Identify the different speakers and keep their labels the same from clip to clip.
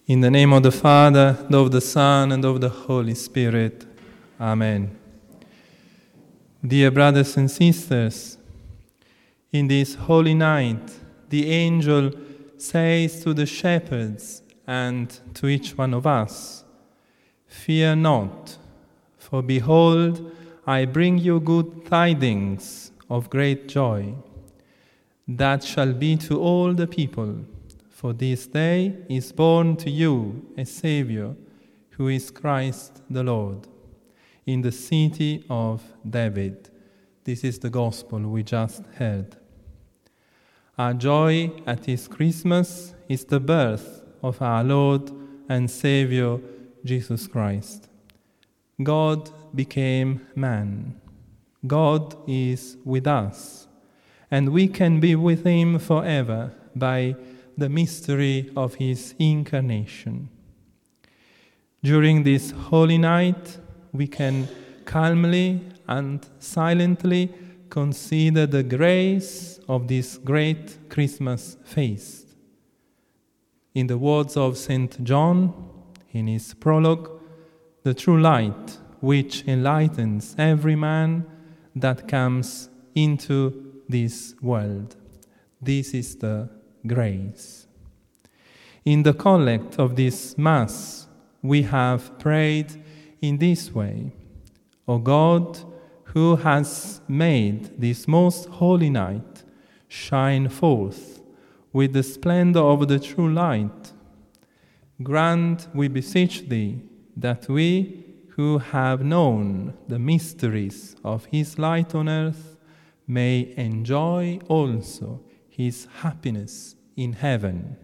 Speaker 1: In the name of the Father, and of the Son, and of the Holy Spirit. Amen. Dear brothers and sisters, in this holy night, the angel says to the shepherds and to each one of us, "Fear not, for behold, I bring you good tidings of great joy, that shall be to all the people. For this day is born to you a Savior, who is Christ the Lord, in the city of David." This is the gospel we just heard. Our joy at this Christmas is the birth of our Lord and Savior, Jesus Christ. God became man. God is with us, and we can be with him forever by the mystery of his incarnation. During this holy night, we can calmly and silently consider the grace of this great Christmas feast. In the words of St. John, in his prologue, the true light which enlightens every man that comes into this world. This is the grace. In the collect of this Mass, we have prayed in this way: O God, who has made this most holy night shine forth with the splendor of the true light, grant, we beseech thee, that we, who have known the mysteries of his light on earth, may enjoy also his happiness in heaven.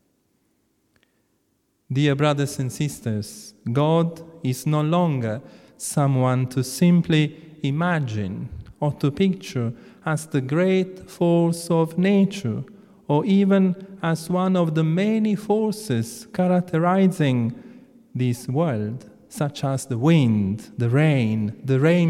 Speaker 1: Dear brothers and sisters, God is no longer someone to simply imagine or to picture as the great force of nature, or even as one of the many forces characterizing this world, such as the wind, the rain